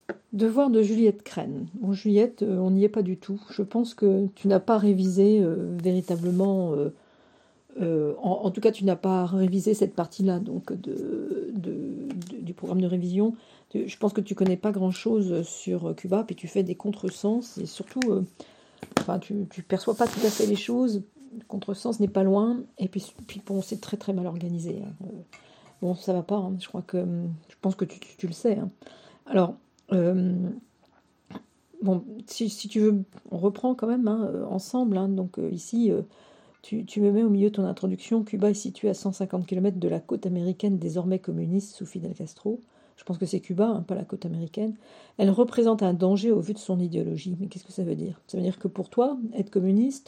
Devoir de Juliette Crène. Bon, Juliette, on n'y est pas du tout. Je pense que tu n'as pas révisé véritablement, en tout cas, tu n'as pas révisé cette partie-là donc du programme de révision. Je pense que tu connais pas grand-chose sur Cuba, puis tu fais des contresens et surtout, enfin, tu perçois pas tout à fait les choses. Le contresens n'est pas loin, et puis bon, c'est très très mal organisé, hein. Bon, ça va pas, hein. Je crois que, je pense que tu le sais, hein. Alors, euh, bon, si tu veux, on reprend quand même, hein, ensemble, hein. Donc ici, tu me mets au milieu de ton introduction. Cuba est situé à 150 km de la côte américaine désormais communiste sous Fidel Castro. Je pense que c'est Cuba, hein, pas la côte américaine. Elle représente un danger au vu de son idéologie. Mais qu'est-ce que ça veut dire? Ça veut dire que pour toi, être communiste,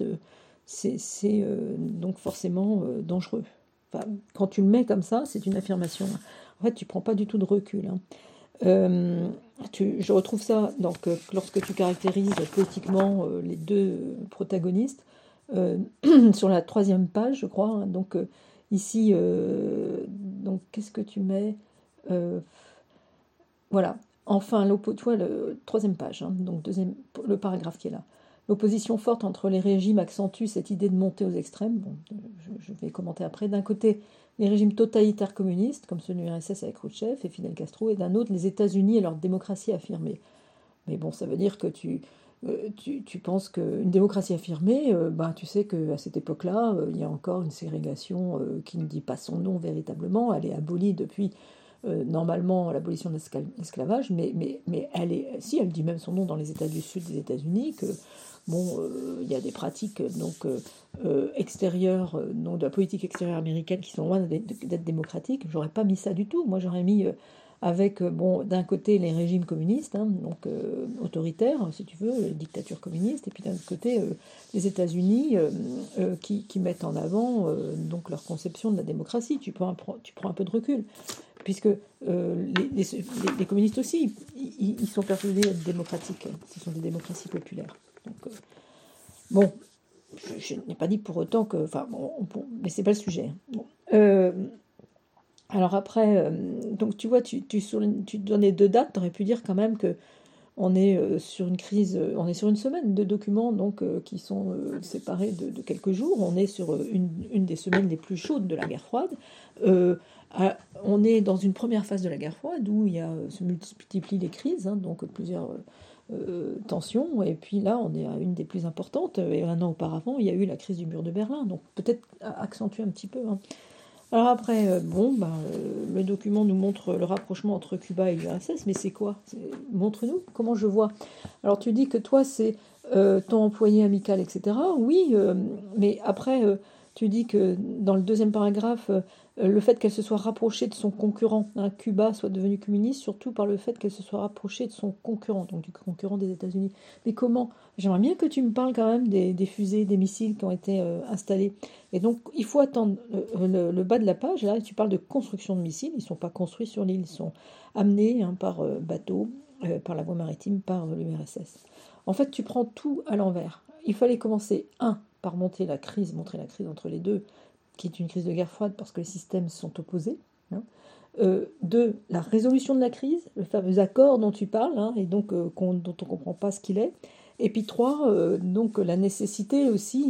c'est donc forcément dangereux. Enfin, quand tu le mets comme ça, c'est une affirmation. En fait, tu prends pas du tout de recul, hein. Euh, je retrouve ça donc, lorsque tu caractérises politiquement les deux protagonistes, euh, sur la troisième page, je crois, hein. Donc ici, donc qu'est-ce que tu mets? Euh, Voilà. Enfin, tu vois, troisième page, hein, donc le paragraphe qui est là. L'opposition forte entre les régimes accentue cette idée de monter aux extrêmes. Bon, je vais commenter après. D'un côté, les régimes totalitaires communistes, comme ceux de l'URSS avec Khrouchtchev et Fidel Castro, et d'un autre, les États-Unis et leur démocratie affirmée. Mais bon, ça veut dire que tu penses qu'une démocratie affirmée, ben, tu sais qu'à cette époque-là, il y a encore une ségrégation qui ne dit pas son nom véritablement. Elle est abolie depuis, normalement, l'abolition de l'esclavage, mais elle est, si, elle dit même son nom dans les États du Sud des États-Unis, que bon, il y a des pratiques donc extérieures, donc de la politique extérieure américaine qui sont loin d'être démocratiques. J'aurais pas mis ça du tout. Moi, j'aurais mis avec, bon, d'un côté les régimes communistes, hein, donc autoritaires, si tu veux, les dictatures communistes, et puis d'un autre côté les États-Unis qui mettent en avant donc leur conception de la démocratie. Tu prends un peu de recul, puisque les communistes aussi, ils sont persuadés d'être démocratiques. Ce sont des démocraties populaires. Donc, bon, je n'ai pas dit pour autant que, enfin, bon, mais c'est pas le sujet, hein. Bon. Alors après, donc tu vois, tu donnais deux dates, tu aurais pu dire quand même que on est sur une crise, on est sur une semaine de documents donc qui sont séparés de quelques jours. On est sur une des semaines les plus chaudes de la guerre froide. Euh, on est dans une première phase de la guerre froide où il y a, se multiplient les crises, hein, donc plusieurs tensions. Et puis là, on est à une des plus importantes. Et un an auparavant, il y a eu la crise du mur de Berlin. Donc peut-être accentuer un petit peu, hein. Alors après, bon, ben, le document nous montre le rapprochement entre Cuba et l'URSS, mais c'est quoi? Montre-nous, comment je vois. Alors tu dis que toi, c'est ton employé amical, etc. Oui, mais après, tu dis que dans le deuxième paragraphe, le fait qu'elle se soit rapprochée de son concurrent, hein, Cuba soit devenu communiste, surtout par le fait qu'elle se soit rapprochée de son concurrent, donc du concurrent des États-Unis. Mais comment? J'aimerais bien que tu me parles quand même des fusées, des missiles qui ont été installés. Et donc, il faut attendre le bas de la page. Là, tu parles de construction de missiles. Ils ne sont pas construits sur l'île, ils sont amenés, hein, par bateau, par la voie maritime, par l'URSS. En fait, tu prends tout à l'envers. Il fallait commencer, un, par montrer la crise entre les deux, qui est une crise de guerre froide parce que les systèmes sont opposés, hein. Deux, la résolution de la crise, le fameux accord dont tu parles, hein, et donc dont on ne comprend pas ce qu'il est. Et puis trois, donc la nécessité aussi,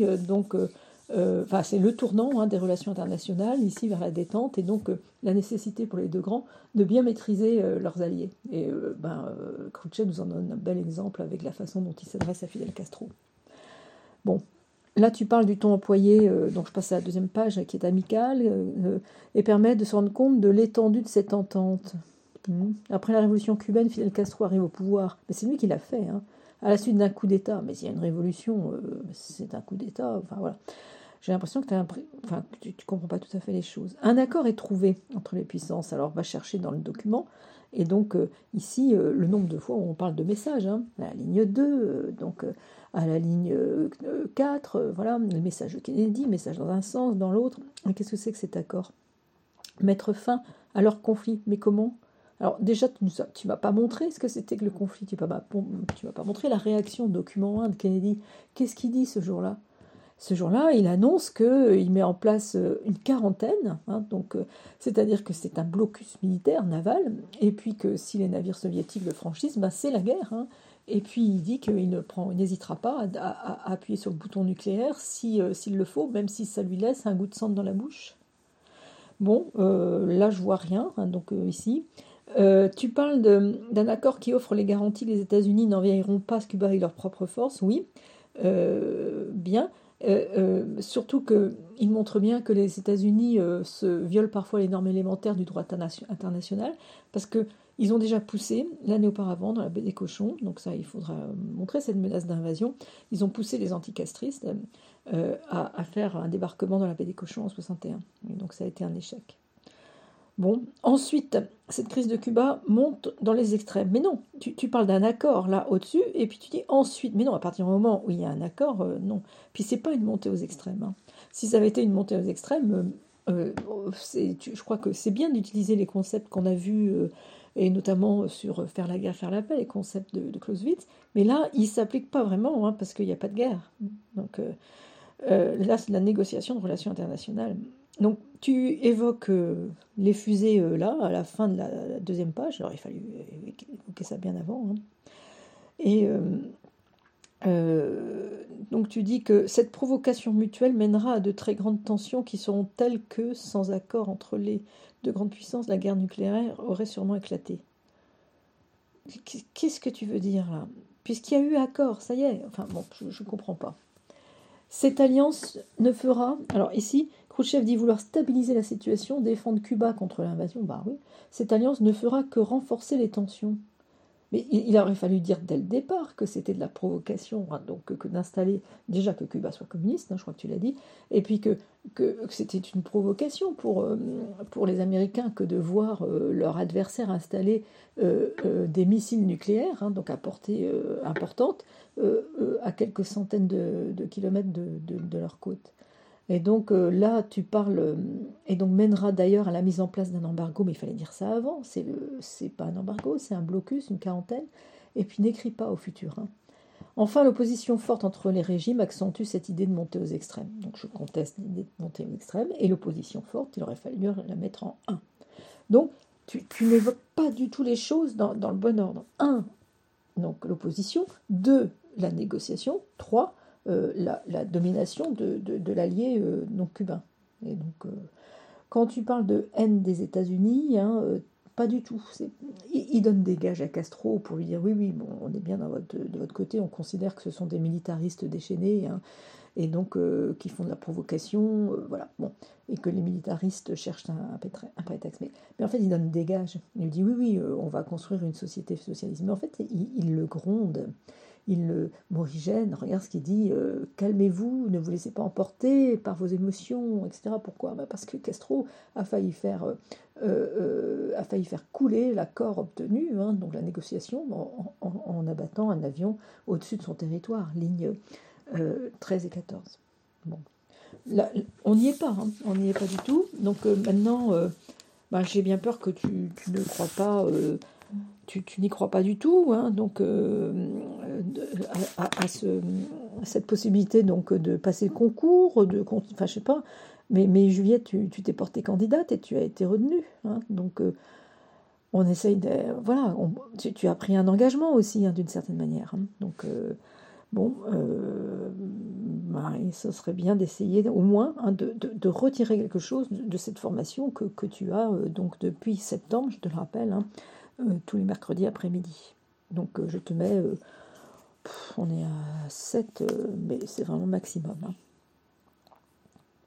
enfin, c'est le tournant, hein, des relations internationales, ici vers la détente, et donc la nécessité pour les deux grands de bien maîtriser leurs alliés. Et Khrouchtchev nous en donne un bel exemple avec la façon dont il s'adresse à Fidel Castro. Bon, là tu parles du ton employé, donc je passe à la deuxième page, qui est amical, et permet de se rendre compte de l'étendue de cette entente. Après la révolution cubaine, Fidel Castro arrive au pouvoir, mais c'est lui qui l'a fait, hein, à la suite d'un coup d'État. Mais s'il y a une révolution, c'est un coup d'État, enfin voilà. J'ai l'impression que, enfin, que tu ne comprends pas tout à fait les choses. Un accord est trouvé entre les puissances. Alors, va chercher dans le document. Et donc, ici, le nombre de fois où on parle de messages, hein, à la ligne 2, à la ligne 4, voilà, les messages de Kennedy, messages dans un sens, dans l'autre. Mais qu'est-ce que c'est que cet accord? Mettre fin à leur conflit. Mais comment? Alors, déjà, tu ne vas pas montrer ce que c'était que le conflit. Tu ne vas pas montrer la réaction au document 1 de Kennedy. Qu'est-ce qu'il dit ce jour-là? Ce jour-là, il annonce qu'il met en place une quarantaine, c'est-à-dire que c'est un blocus militaire naval, et puis que si les navires soviétiques le franchissent, c'est la guerre. Et puis il dit qu'il n'hésitera pas à appuyer sur le bouton nucléaire s'il le faut, même si ça lui laisse un goût de sang dans la bouche. Bon, là je vois rien, ici. Tu parles d'un accord qui offre les garanties que les États-Unis n'envahiront pas Cuba avec leurs propres forces, oui, bien. Surtout qu'il montre bien que les États-Unis se violent parfois les normes élémentaires du droit international, parce qu'ils ont déjà poussé, l'année auparavant, dans la baie des Cochons, donc ça, il faudra montrer cette menace d'invasion, ils ont poussé les anticastristes à faire un débarquement dans la baie des Cochons en 61. Et donc ça a été un échec. Bon, ensuite, cette crise de Cuba monte dans les extrêmes. Mais non, tu parles d'un accord là au-dessus, et puis tu dis ensuite. Mais non, à partir du moment où il y a un accord, non. Puis c'est pas une montée aux extrêmes. Si ça avait été une montée aux extrêmes, je crois que c'est bien d'utiliser les concepts qu'on a vus, et notamment sur faire la guerre, faire la paix, les concepts de Clausewitz. Mais là, ils ne s'appliquent pas vraiment, parce qu'il n'y a pas de guerre. Donc là, c'est de la négociation de relations internationales. Donc, tu évoques les fusées là, à la fin de la deuxième page. Alors, il fallait évoquer ça bien avant. Et donc, tu dis que cette provocation mutuelle mènera à de très grandes tensions qui seront telles que, sans accord entre les deux grandes puissances, la guerre nucléaire aurait sûrement éclaté. Qu'est-ce que tu veux dire là? Puisqu'il y a eu accord, ça y est. Enfin, bon, je ne comprends pas. Cette alliance ne fera... Alors ici, Khrouchtchev dit vouloir stabiliser la situation, défendre Cuba contre l'invasion. Bah oui, cette alliance ne fera que renforcer les tensions. Mais il aurait fallu dire dès le départ que c'était de la provocation, donc que d'installer déjà que Cuba soit communiste, je crois que tu l'as dit, et puis que c'était une provocation pour les Américains que de voir leur adversaire installer des missiles nucléaires, donc à portée importante, à quelques centaines de kilomètres de leur côte. Et donc là, tu parles, et donc mènera d'ailleurs à la mise en place d'un embargo, mais il fallait dire ça avant, c'est pas un embargo, c'est un blocus, une quarantaine, et puis n'écris pas au futur. Enfin, l'opposition forte entre les régimes accentue cette idée de monter aux extrêmes. Donc je conteste l'idée de monter aux extrêmes, et l'opposition forte, il aurait fallu la mettre en 1. Donc tu n'évoques pas du tout les choses dans le bon ordre. 1, donc l'opposition. 2, la négociation. 3, la domination de l'allié non cubain. Et donc, quand tu parles de haine des États-Unis, pas du tout. Il donne des gages à Castro pour lui dire oui, bon, on est bien de votre côté, on considère que ce sont des militaristes déchaînés, et donc qui font de la provocation, voilà. Bon, et que les militaristes cherchent un prétexte. Mais en fait, il donne des gages. Il lui dit oui, on va construire une société socialiste. Mais en fait, il le gronde. Morigène, regarde ce qu'il dit, calmez-vous, ne vous laissez pas emporter par vos émotions, etc. Pourquoi? Parce que Castro a failli faire couler l'accord obtenu, donc la négociation, en abattant un avion au-dessus de son territoire, ligne 13 et 14. Bon. Là, on n'y est pas, on n'y est pas du tout. Donc maintenant, j'ai bien peur que tu ne crois pas... Tu n'y crois pas du tout, donc à cette possibilité donc de passer le concours, enfin je sais pas, mais Juliette, tu t'es portée candidate et tu as été retenue, donc on essaye de, voilà, tu as pris un engagement aussi d'une certaine manière, donc bon, ce serait bien d'essayer au moins de retirer quelque chose de cette formation que tu as donc depuis septembre, je te le rappelle, tous les mercredis après-midi. Donc je te mets, on est à 7, mais c'est vraiment maximum.